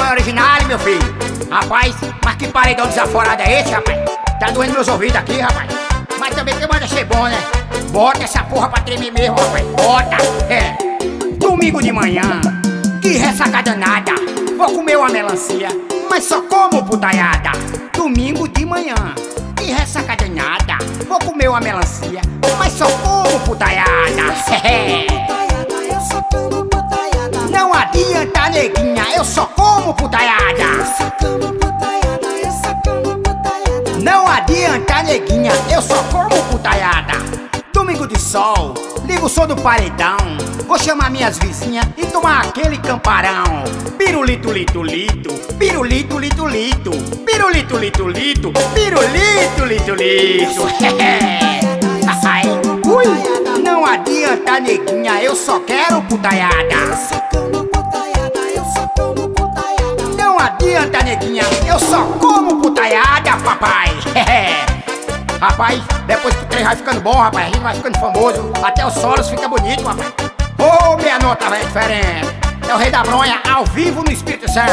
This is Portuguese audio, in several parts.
Paredão original, meu filho. Rapaz, mas que paredão desaforado é esse, rapaz? Tá doendo meus ouvidos aqui, rapaz. Mas também que manda ser bom, né? Bota essa porra pra tremer mesmo, rapaz. Bota, é. Domingo de manhã, que ressaca danada. Vou comer uma melancia, mas só como putaiada. Domingo de manhã, que ressaca danada. Vou comer uma melancia, mas só como putaiada. Não adianta, neguinha, eu só como putaiada. Não adianta, neguinha, eu só como putaiada. Domingo de sol, ligo o som do paredão. Vou chamar minhas vizinhas e tomar aquele camparão. Pirulito, lito, lito, pirulito, lito, lito, pirulito, lito, lito, pirulito, lito, lito. Ui, não adianta, neguinha, eu só quero putaiada. Não adianta, neguinha, eu só como putaiada, papai. Rapaz, depois que o trem vai ficando bom, rapaz, a gente vai ficando famoso. Até os solos fica bonito, rapaz. Ô, minha nota vai diferente. É o Rei da Bronha ao vivo no Espírito Santo.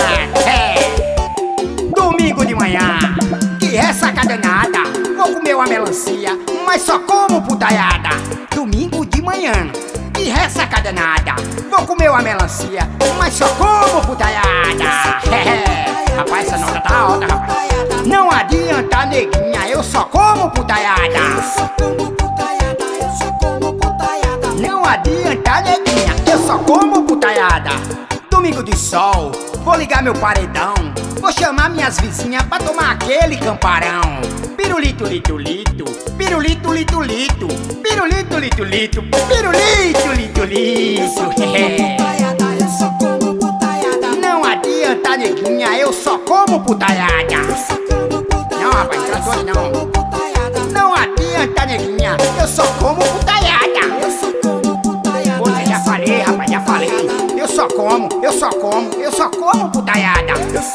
Domingo de manhã, que ressaca danada. Vou comer uma melancia, mas só como putaiada. Domingo de manhã, que ressaca danada. Vou comer uma melancia, mas só como putaiada. Rapaz, essa nota tá alta, rapaz. Não adianta, neguinha, eu só como putaiada. Não adianta, neguinha, eu só como putaiada. Domingo de sol, vou ligar meu paredão. Vou chamar minhas vizinhas pra tomar aquele camparão. Pirulito, lito, lito, pirulito, lito, lito, pirulito, lito, lito, pirulito, lito, lito. Não adianta, neguinha, eu só como putaiada. Não, rapaz, trator não. Não adianta, neguinha, eu só como putaiada. Pô, já falei, rapaz, já falei. Eu só como putaiada.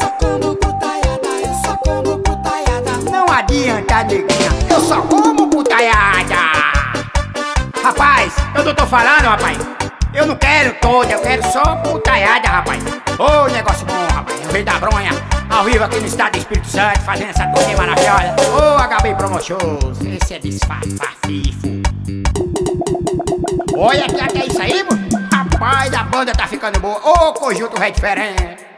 Não adianta, neguinha, eu só como putaiada. Rapaz, eu não tô falando, rapaz. Eu não quero toda, eu quero só putaiada, rapaz. Ô, negócio bom, rapaz. O Rei da Bronha, ao vivo aqui no estado do Espírito Santo, fazendo essa turnê maravilhosa. Ô, HB Promotions, esse é desfafafifo. Olha que até isso aí, mano. Rapaz, a banda tá ficando boa. Ô, conjunto Red diferente.